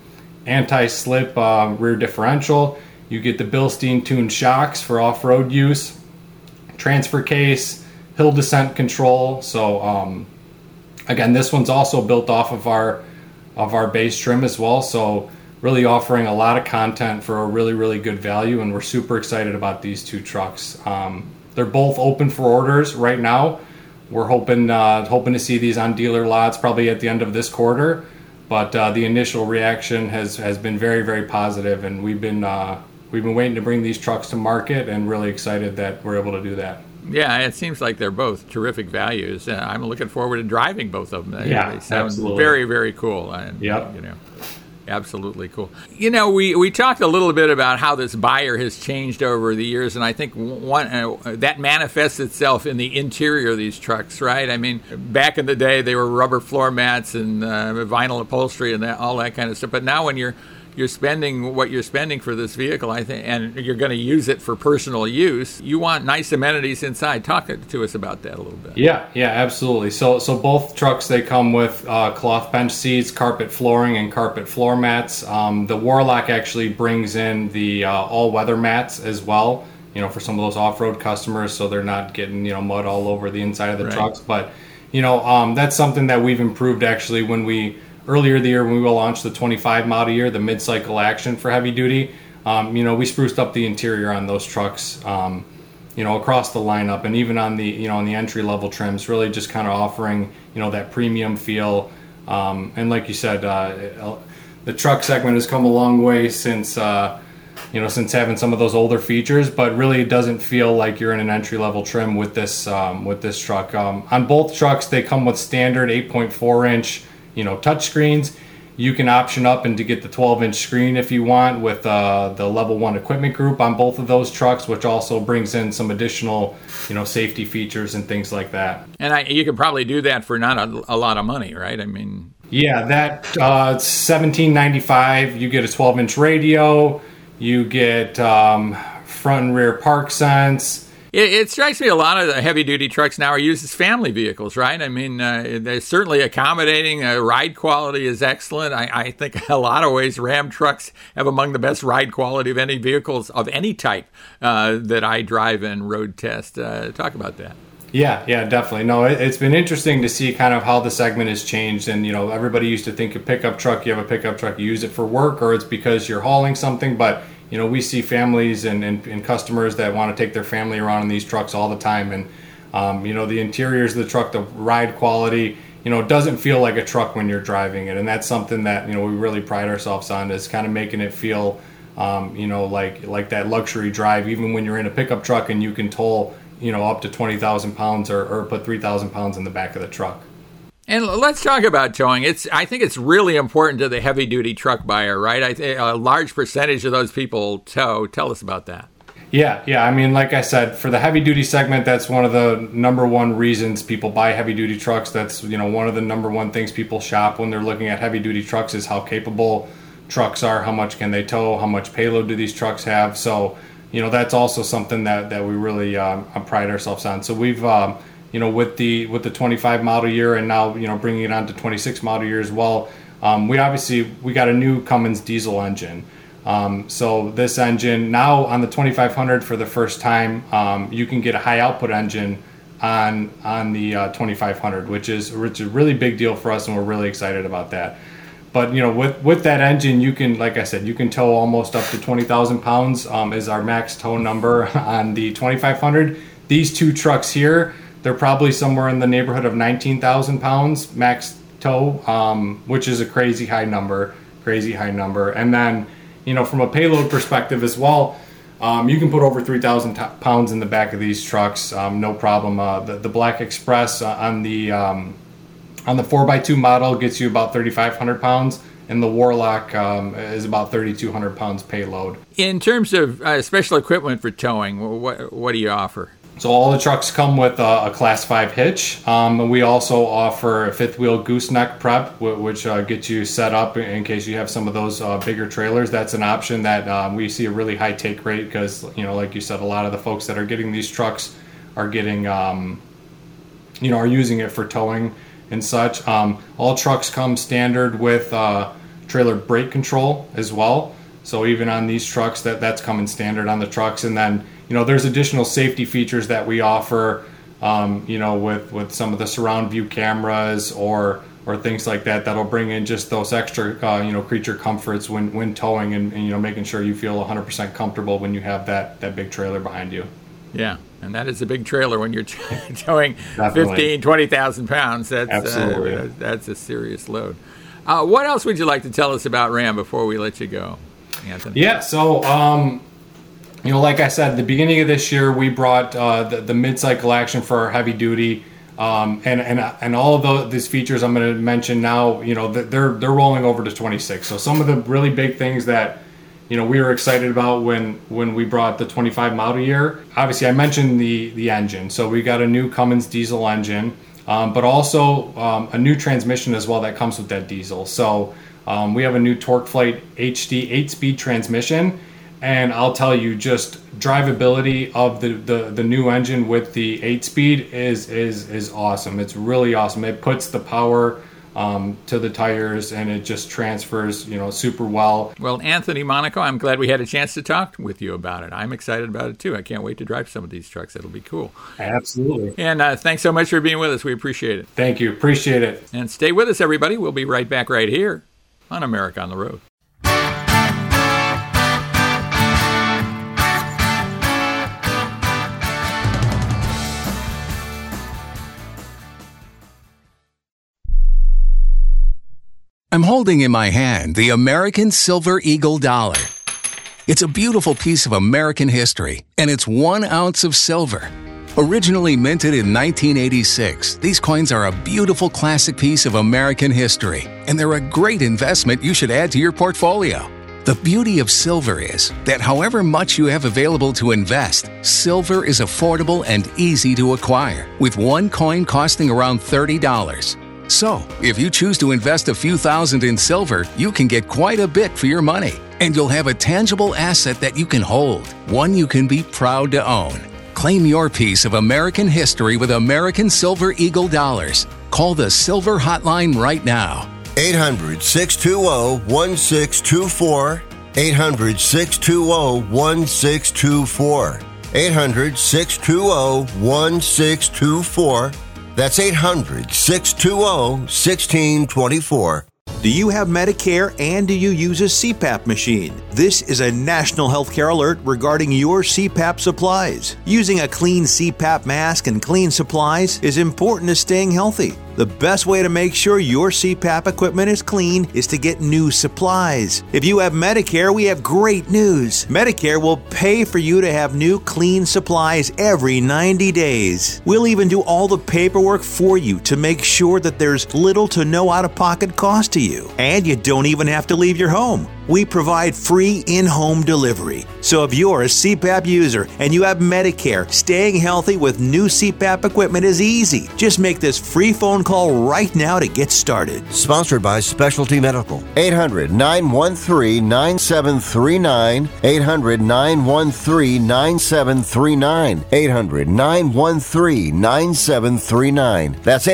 Speaker 19: anti-slip rear differential. You get the Bilstein tuned shocks for off-road use, transfer case, hill descent control. So again, this one's also built off of our base trim as well. So really offering a lot of content for a really, really good value, and we're super excited about these two trucks. They're both open for orders right now. We're hoping to see these on dealer lots probably at the end of this quarter. But the initial reaction has been very, very positive, and we've been waiting to bring these trucks to market, and really excited that we're able to do that.
Speaker 2: Yeah, it seems like they're both terrific values. I'm looking forward to driving both of them.
Speaker 19: Yeah,
Speaker 2: they sound
Speaker 19: absolutely.
Speaker 2: very, very cool. And,
Speaker 19: yep.
Speaker 2: Absolutely cool. We talked a little bit about how this buyer has changed over the years, and I think that manifests itself in the interior of these trucks, right? I mean, back in the day, they were rubber floor mats and vinyl upholstery and all that kind of stuff. But now when you're spending what you're spending for this vehicle, I think, and you're going to use it for personal use, you want nice amenities inside. Talk to us about that a little bit.
Speaker 19: Yeah, absolutely. So both trucks, they come with cloth bench seats, carpet flooring, and carpet floor mats. The Warlock actually brings in the all-weather mats as well, for some of those off-road customers, so they're not getting mud all over the inside of the trucks. But that's something that we've improved actually earlier the year when we launched the 25 model year, the mid-cycle action for heavy duty. We spruced up the interior on those trucks, across the lineup, and even on the on the entry level trims, really just kind of offering that premium feel. And like you said, the truck segment has come a long way since having some of those older features, but really it doesn't feel like you're in an entry level trim with this truck. On both trucks, they come with standard 8.4 inch touch screens. You can option up and to get the 12-inch screen if you want with the level 1 equipment group on both of those trucks, which also brings in some additional safety features and things like that.
Speaker 2: And you can probably do that for not a lot of money, right? I mean,
Speaker 19: yeah, that it's $17.95. You get a 12-inch radio. You get front and rear park sense.
Speaker 2: It strikes me a lot of the heavy-duty trucks now are used as family vehicles, right? I mean, they're certainly accommodating. Ride quality is excellent. I think a lot of ways Ram trucks have among the best ride quality of any vehicles of any type that I drive and road test. Talk about that.
Speaker 19: Yeah, definitely. No, it's been interesting to see kind of how the segment has changed. And, everybody used to think a pickup truck, you have a pickup truck, you use it for work, or it's because you're hauling something. But, we see families and customers that want to take their family around in these trucks all the time. And, the interiors of the truck, the ride quality, it doesn't feel like a truck when you're driving it. And that's something that, we really pride ourselves on, is kind of making it feel, like that luxury drive, even when you're in a pickup truck and you can tow up to 20,000 pounds or put 3,000 pounds in the back of the truck.
Speaker 2: And let's talk about towing. I think it's really important to the heavy-duty truck buyer, right? A large percentage of those people tow. Tell us about that.
Speaker 19: Yeah. I mean, like I said, for the heavy-duty segment, that's one of the number one reasons people buy heavy-duty trucks. That's, one of the number one things people shop when they're looking at heavy-duty trucks is how capable trucks are, how much can they tow, how much payload do these trucks have. So, that's also something that we really pride ourselves on. So we've, with the 25 model year and now, bringing it on to 26 model year as well, we got a new Cummins diesel engine. So this engine now on the 2500 for the first time, you can get a high output engine on the 2500, which is a really big deal for us, and we're really excited about that. But, with that engine, you can, like I said, you can tow almost up to 20,000 pounds is our max tow number on the 2500. These two trucks here, they're probably somewhere in the neighborhood of 19,000 pounds max tow, which is a crazy high number. And then, from a payload perspective as well, you can put over 3,000 pounds in the back of these trucks, no problem. The Black Express on the 4x2 model gets you about 3,500 pounds, and the Warlock is about 3,200 pounds payload.
Speaker 2: In terms of special equipment for towing, what do you offer?
Speaker 19: So all the trucks come with a Class 5 hitch. And we also offer a fifth wheel gooseneck prep, which gets you set up in case you have some of those bigger trailers. That's an option that we see a really high take rate because, like you said, a lot of the folks that are getting these trucks are getting, are using it for towing and such. All trucks come standard with trailer brake control as well. So even on these trucks, that's coming standard on the trucks. And then, there's additional safety features that we offer, with some of the surround view cameras or things like that, that'll bring in just those extra, creature comforts when towing and making sure you feel 100% comfortable when you have that big trailer behind you.
Speaker 2: Yeah, and that is a big trailer when you're towing 15,000, 20,000 pounds. Absolutely. That's a serious load. What else would you like to tell us about Ram before we let you go, Anthony?
Speaker 19: Yeah, so, like I said, at the beginning of this year, we brought the mid-cycle action for our heavy duty, and all of these features I'm going to mention now, they're rolling over to 26. So some of the really big things that we were excited about when we brought the 25 model year. Obviously, I mentioned the engine. So we got a new Cummins diesel engine, but also a new transmission as well that comes with that diesel. So we have a new TorqueFlite HD 8-speed transmission. And I'll tell you, just drivability of the new engine with the 8-speed is awesome. It's really awesome. It puts the power to the tires, and it just transfers, super well.
Speaker 2: Well, Anthony Monaco, I'm glad we had a chance to talk with you about it. I'm excited about it, too. I can't wait to drive some of these trucks. It'll be cool.
Speaker 19: Absolutely.
Speaker 2: And thanks so much for being with us. We appreciate it.
Speaker 19: Thank you. Appreciate it.
Speaker 2: And stay with us, everybody. We'll be right back right here on America on the Road.
Speaker 20: I'm holding in my hand the American Silver Eagle Dollar. It's a beautiful piece of American history, and it's 1 ounce of silver. Originally minted in 1986, these coins are a beautiful classic piece of American history, and they're a great investment you should add to your portfolio. The beauty of silver is that however much you have available to invest, silver is affordable and easy to acquire, with one coin costing around $30. So, if you choose to invest a few thousand in silver, you can get quite a bit for your money. And you'll have a tangible asset that you can hold, one you can be proud to own. Claim your piece of American history with American Silver Eagle dollars. Call the Silver Hotline right now.
Speaker 11: 800-620-1624. 800-620-1624. 800-620-1624. That's 800-620-1624.
Speaker 21: Do you have Medicare and do you use a CPAP machine? This is a national healthcare alert regarding your CPAP supplies. Using a clean CPAP mask and clean supplies is important to staying healthy. The best way to make sure your CPAP equipment is clean is to get new supplies. If you have Medicare, we have great news. Medicare will pay for you to have new clean supplies every 90 days. We'll even do all the paperwork for you to make sure that there's little to no out-of-pocket cost to you. And you don't even have to leave your home. We provide free in-home delivery. So if you're a CPAP user and you have Medicare, staying healthy with new CPAP equipment is easy. Just make this free phone call right now to get started.
Speaker 11: Sponsored by Specialty Medical. 800-913-9739. 800-913-9739. 800-913-9739. That's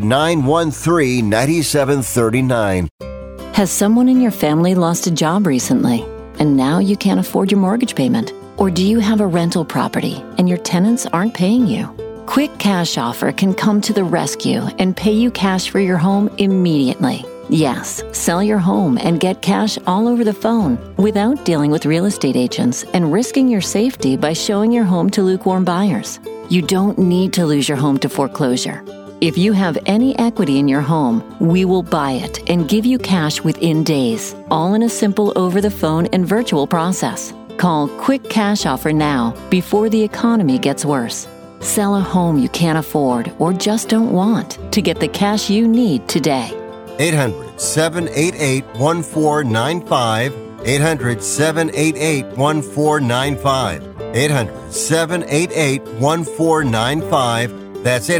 Speaker 11: 800-913-9739.
Speaker 22: Has someone in your family lost a job recently, and now you can't afford your mortgage payment? Or do you have a rental property and your tenants aren't paying you? Quick Cash Offer can come to the rescue and pay you cash for your home immediately. Yes, sell your home and get cash all over the phone without dealing with real estate agents and risking your safety by showing your home to lukewarm buyers. You don't need to lose your home to foreclosure. If you have any equity in your home, we will buy it and give you cash within days, all in a simple over-the-phone and virtual process. Call Quick Cash Offer now before the economy gets worse. Sell a home you can't afford or just don't want to get the cash you need today.
Speaker 11: 800-788-1495. 800-788-1495. 800-788-1495. That's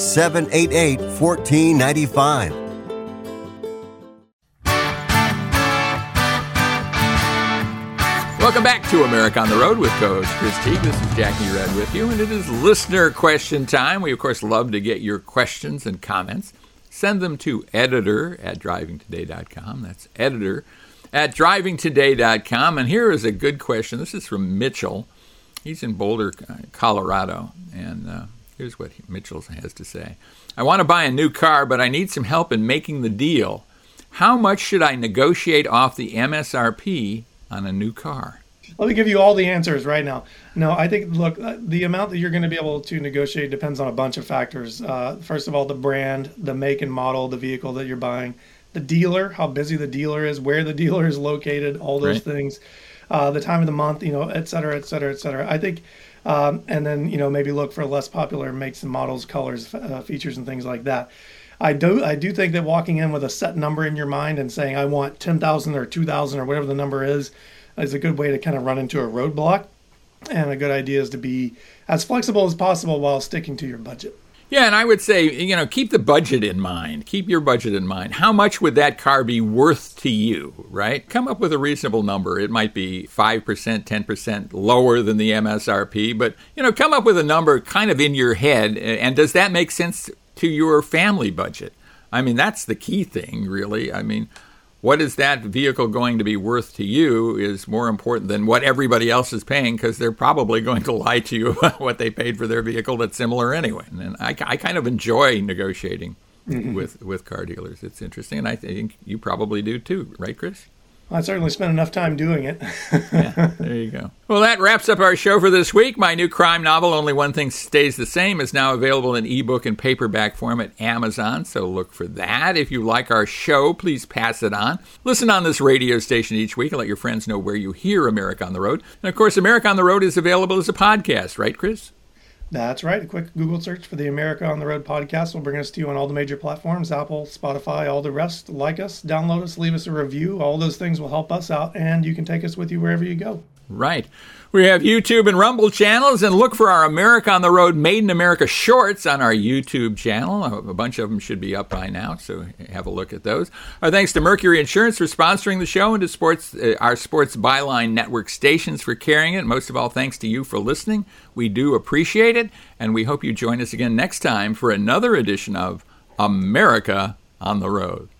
Speaker 11: 800-788-1495.
Speaker 2: Welcome back to America on the Road with co-host Chris Teague. This is Jackie Red with you, and it is listener question time. We, of course, love to get your questions and comments. Send them to editor@drivingtoday.com. That's editor@drivingtoday.com. And here is a good question. This is from Mitchell. He's in Boulder, Colorado, and here's what Mitchell has to say. I want to buy a new car, but I need some help in making the deal. How much should I negotiate off the MSRP on a new car?
Speaker 3: Let me give you all the answers right now. No, I think, look, the amount that you're going to be able to negotiate depends on a bunch of factors. First of all, the brand, the make and model, the vehicle that you're buying, the dealer, how busy the dealer is, where the dealer is located, all those things, the time of the month, et cetera, et cetera, et cetera. I think and then, maybe look for less popular makes and models, colors, features, and things like that. I do think that walking in with a set number in your mind and saying, I want 10,000 or 2,000 or whatever the number is a good way to kind of run into a roadblock. And a good idea is to be as flexible as possible while sticking to your budget.
Speaker 2: Yeah, and I would say, keep the budget in mind. Keep your budget in mind. How much would that car be worth to you, right? Come up with a reasonable number. It might be 5%, 10% lower than the MSRP, but, come up with a number kind of in your head. And does that make sense to your family budget? I mean, that's the key thing, really. I mean, what is that vehicle going to be worth to you is more important than what everybody else is paying, because they're probably going to lie to you about what they paid for their vehicle that's similar anyway. And I kind of enjoy negotiating with car dealers. It's interesting, and I think you probably do too, right, Chris?
Speaker 3: I certainly spent enough time doing it.
Speaker 2: Yeah, there you go. Well, that wraps up our show for this week. My new crime novel, Only One Thing Stays the Same, is now available in ebook and paperback form at Amazon, so look for that. If you like our show, please pass it on. Listen on this radio station each week and let your friends know where you hear America on the Road. And, of course, America on the Road is available as a podcast, right, Chris?
Speaker 3: That's right. A quick Google search for the America on the Road podcast will bring us to you on all the major platforms, Apple, Spotify, all the rest. Like us, download us, leave us a review. All those things will help us out, and you can take us with you wherever you go.
Speaker 2: Right. We have YouTube and Rumble channels, and look for our America on the Road Made in America shorts on our YouTube channel. A bunch of them should be up by now, so have a look at those. Our thanks to Mercury Insurance for sponsoring the show, and to our Sports Byline Network stations for carrying it. Most of all, thanks to you for listening. We do appreciate it, and we hope you join us again next time for another edition of America on the Road.